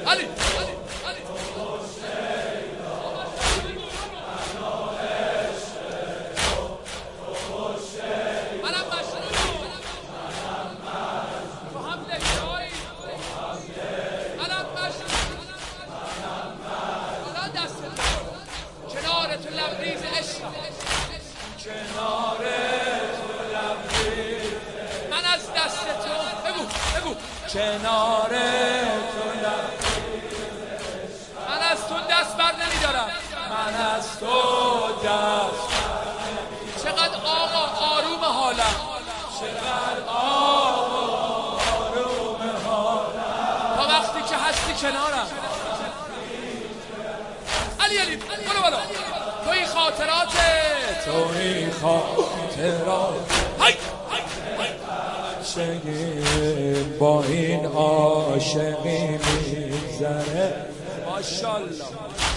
علی کنار تو من از تو دست بر نمیدارم من از تو دست چقدر آقا آروم حالم چقدر آقا آروم حالم تا وقتی که هستی کنارم علی علی برو بالا تو این خاطراته تو این خاطرات عاشقی با این عاشقی میگذره ماشاءالله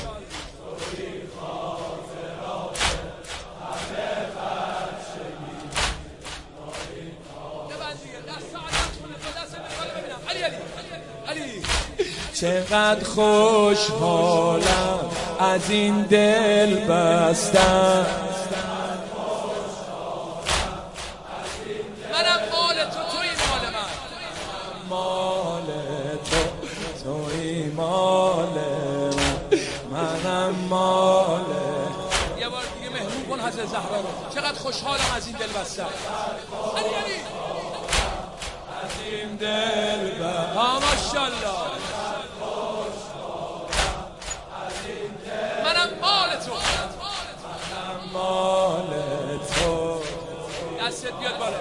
چقدر خوشحالم از این دل بستم مال تو توی مال منم مال یه بار دیگه مهمون کن حضرت زهرا رو چقدر خوشحالم از این دل بستم علی علی از این دل بستم ماشاءالله منم مال تو منم مال تو دستت بیاد بالا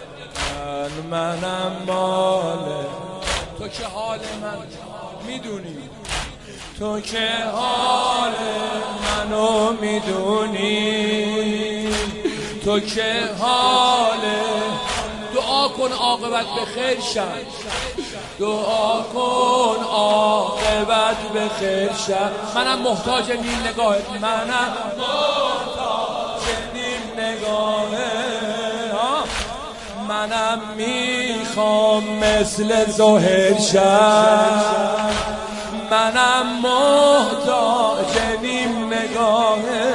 منم مال تو که حال من میدونی تو که حال منو میدونی تو که حال دعا کن عاقبت به خیر شد دعا کن عاقبت به خیر شد منم محتاج نیم نگاهت منم محتاج نیم نگاهت منم میخوام مثل ظاهر شم منم محتاج نیم نگاهه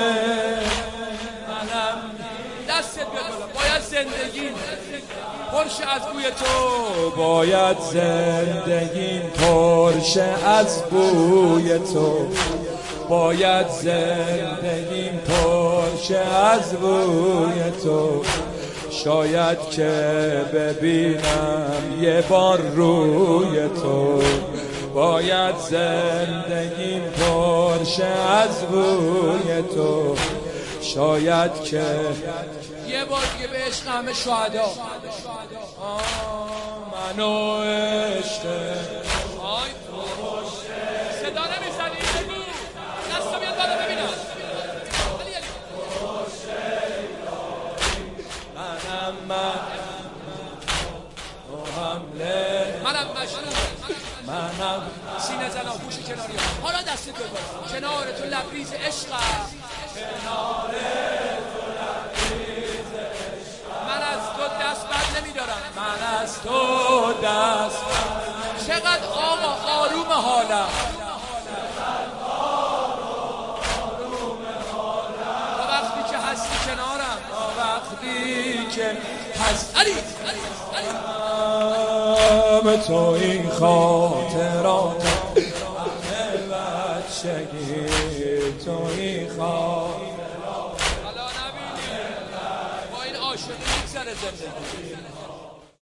منم دستت بیاد بالا باید زندگیم پرشه از بوی تو باید زندگیم پرشه از بوی تو باید زندگیم پرشه از بوی تو شاید که ببینم یه بار روی تو باید زندگیم پرشه از بوی تو شاید که یه بار دیگه به عشق همه شهدا منو عشق صدا نمیزنی بگو دستا بیاد بالا ببینم منم مجنون منم سینه زنا گوش کناری حالا دستی تو کنار تو لبریز عشقم کنار تو لبریز عشقم من از تو دست بر نمیدارم من از تو دست چقدر آقا آروم حالم تا وقتی که هستی کنارم تا وقتی که هست علی تو این خاطرات بچگی تو این خاطرات حالا نبینی با این عاشقی میگذره زندگی